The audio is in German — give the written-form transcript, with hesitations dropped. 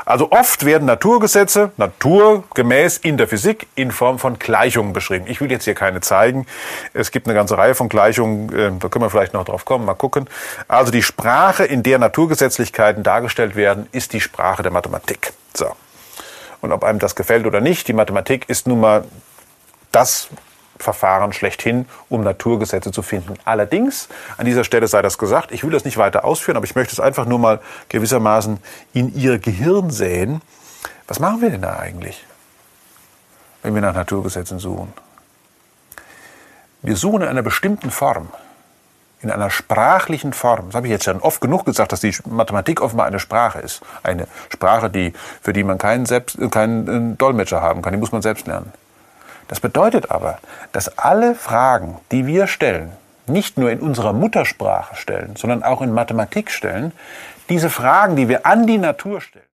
Also oft werden Naturgesetze naturgemäß in der Physik in Form von Gleichungen beschrieben. Ich will jetzt hier keine zeigen. Es gibt eine ganze Reihe von Gleichungen, da können wir vielleicht noch drauf kommen, mal gucken. Also die Sprache, in der Naturgesetzlichkeiten dargestellt werden, ist die Sprache der Mathematik. So. Und ob einem das gefällt oder nicht, die Mathematik ist nun mal das Verfahren schlechthin, um Naturgesetze zu finden. Allerdings, an dieser Stelle sei das gesagt, ich will das nicht weiter ausführen, aber ich möchte es einfach nur mal gewissermaßen in Ihr Gehirn säen. Was machen wir denn da eigentlich, wenn wir nach Naturgesetzen suchen? Wir suchen in einer bestimmten Form, in einer sprachlichen Form. Das habe ich jetzt schon oft genug gesagt, dass die Mathematik offenbar eine Sprache ist. Eine Sprache, für die man keinen Dolmetscher haben kann, die muss man selbst lernen. Das bedeutet aber, dass alle Fragen, die wir stellen, nicht nur in unserer Muttersprache stellen, sondern auch in Mathematik stellen, diese Fragen, die wir an die Natur stellen,